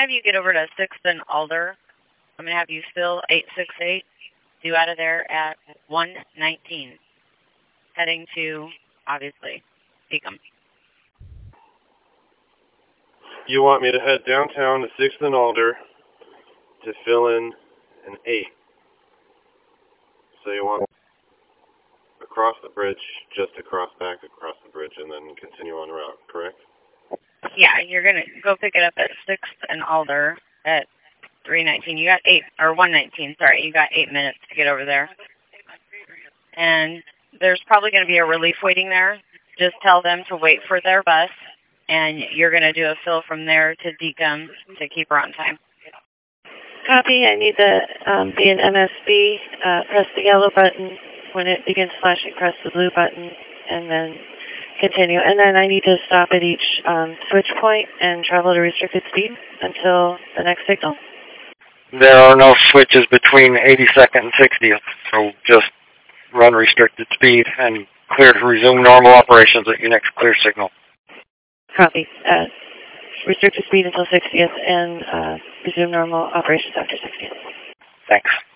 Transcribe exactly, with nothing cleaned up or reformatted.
have you get over to sixth and Alder. I'm going to have you fill eight six eight, due out of there at one nineteen, heading to, obviously, Beacom. You want me to head downtown to sixth and Alder to fill in an eight. So you want across the bridge, just to cross back across the bridge, and then continue on route, correct? Yeah, you're going to go pick it up at sixth and Alder at three nineteen. You got eight, or one nineteen, sorry. You got eight minutes to get over there. And there's probably going to be a relief waiting there. Just tell them to wait for their bus, and you're going to do a fill from there to Deacom to keep her on time. Copy. I need the um, be an M S B. Uh, press the yellow button. When it begins flashing, press the blue button, and then continue. And then I need to stop at each um, switch point and travel to restricted speed until the next signal. There are no switches between eighty-second and sixtieth, so just run restricted speed and clear to resume normal operations at your next clear signal. Copy. Uh, restricted speed until sixtieth and uh, resume normal operations after sixtieth. Thanks.